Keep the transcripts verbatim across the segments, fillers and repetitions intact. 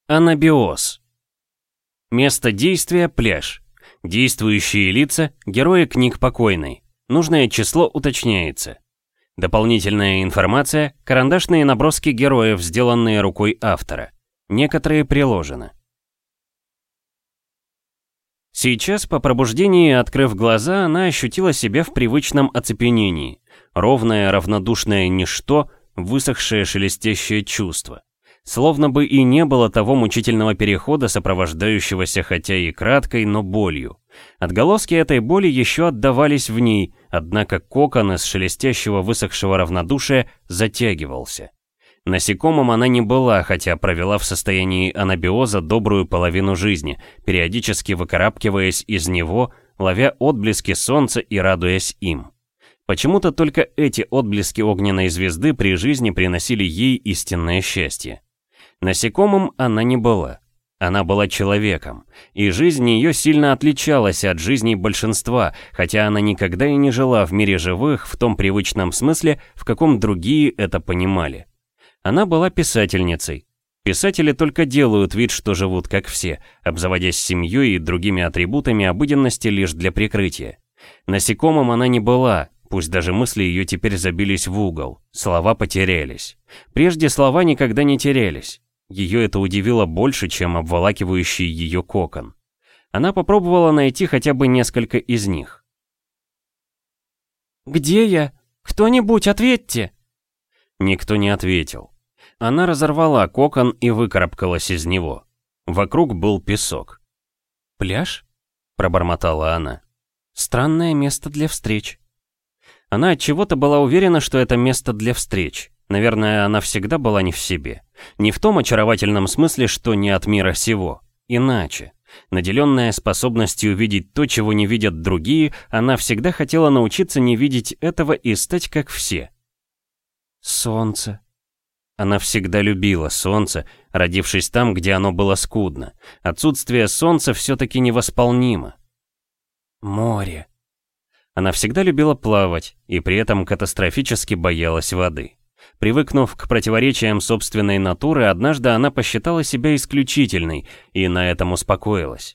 Анабиоз. Место действия – пляж. Действующие лица – герои книг покойной. Нужное число уточняется. Дополнительная информация – карандашные наброски героев, сделанные рукой автора. Некоторые приложены. Сейчас, по пробуждении, открыв глаза, она ощутила себя в привычном оцепенении. Ровное, равнодушное ничто, высохшее шелестящее чувство. Словно бы и не было того мучительного перехода, сопровождающегося хотя и краткой, но болью. Отголоски этой боли еще отдавались в ней, однако кокон из шелестящего высохшего равнодушия затягивался. Насекомым она не была, хотя провела в состоянии анабиоза добрую половину жизни, периодически выкарабкиваясь из него, ловя отблески солнца и радуясь им. Почему-то только эти отблески огненной звезды при жизни приносили ей истинное счастье. Насекомым она не была. Она была человеком, и жизнь ее сильно отличалась от жизней большинства, хотя она никогда и не жила в мире живых в том привычном смысле, в каком другие это понимали. Она была писательницей. Писатели только делают вид, что живут как все, обзаводясь семьей и другими атрибутами обыденности лишь для прикрытия. Насекомым она не была. Пусть даже мысли ее теперь забились в угол, слова потерялись. Прежде слова никогда не терялись. Ее это удивило больше, чем обволакивающий ее кокон. Она попробовала найти хотя бы несколько из них. «Где я? Кто-нибудь ответьте!» Никто не ответил. Она разорвала кокон и выкарабкалась из него. Вокруг был песок. «Пляж?» — пробормотала она. «Странное место для встреч». Она отчего-то была уверена, что это место для встреч. Наверное, она всегда была не в себе. Не в том очаровательном смысле, что не от мира сего. Иначе. Наделенная способностью видеть то, чего не видят другие, она всегда хотела научиться не видеть этого и стать как все. Солнце. Она всегда любила солнце, родившись там, где оно было скудно. Отсутствие солнца все-таки невосполнимо. Море. Она всегда любила плавать, и при этом катастрофически боялась воды. Привыкнув к противоречиям собственной натуры, однажды она посчитала себя исключительной, и на этом успокоилась.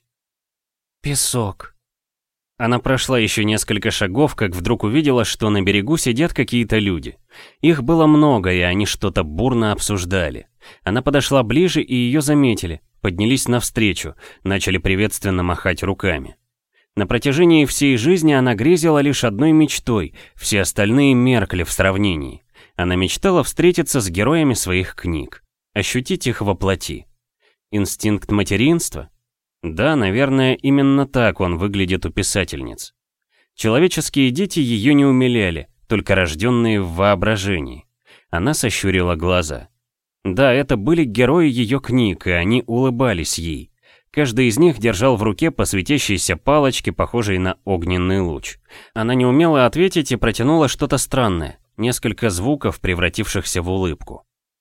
Песок. Она прошла еще несколько шагов, как вдруг увидела, что на берегу сидят какие-то люди. Их было много, и они что-то бурно обсуждали. Она подошла ближе, и ее заметили, поднялись навстречу, начали приветственно махать руками. На протяжении всей жизни она грезила лишь одной мечтой, все остальные меркли в сравнении. Она мечтала встретиться с героями своих книг, ощутить их воплоти. Инстинкт материнства? Да, наверное, именно так он выглядит у писательниц. Человеческие дети ее не умиляли, только рожденные в воображении. Она сощурила глаза. Да, это были герои ее книг, и они улыбались ей. Каждый из них держал в руке по светящейся палочке, похожей на огненный луч. Она не умела ответить и протянула что-то странное, несколько звуков, превратившихся в улыбку.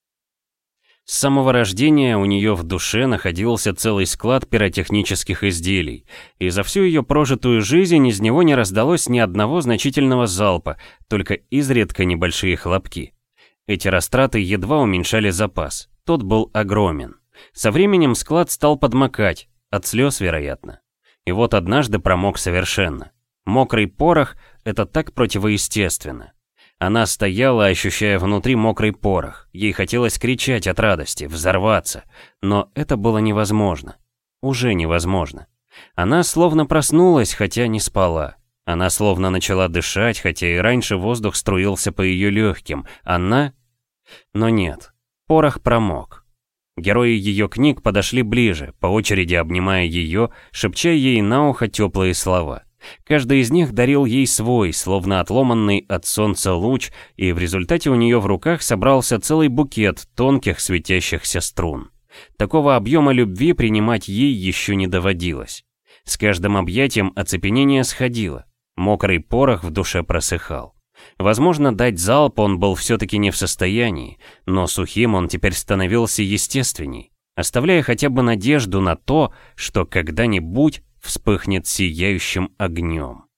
С самого рождения у нее в душе находился целый склад пиротехнических изделий, и за всю ее прожитую жизнь из него не раздалось ни одного значительного залпа, только изредка небольшие хлопки. Эти растраты едва уменьшали запас, тот был огромен. Со временем склад стал подмокать, от слез, вероятно. И вот однажды промок совершенно. Мокрый порох — это так противоестественно. Она стояла, ощущая внутри мокрый порох. Ей хотелось кричать от радости, взорваться. Но это было невозможно. Уже невозможно. Она словно проснулась, хотя не спала. Она словно начала дышать, хотя и раньше воздух струился по ее легким. Она... Но нет. Порох промок. Герои ее книг подошли ближе, по очереди обнимая ее, шепча ей на ухо теплые слова. Каждый из них дарил ей свой, словно отломанный от солнца луч, и в результате у нее в руках собрался целый букет тонких светящихся струн. Такого объема любви принимать ей еще не доводилось. С каждым объятием оцепенение сходило, мокрый порох в душе просыхал. Возможно, дать залп он был все-таки не в состоянии, но сухим он теперь становился естественней, оставляя хотя бы надежду на то, что когда-нибудь вспыхнет сияющим огнем.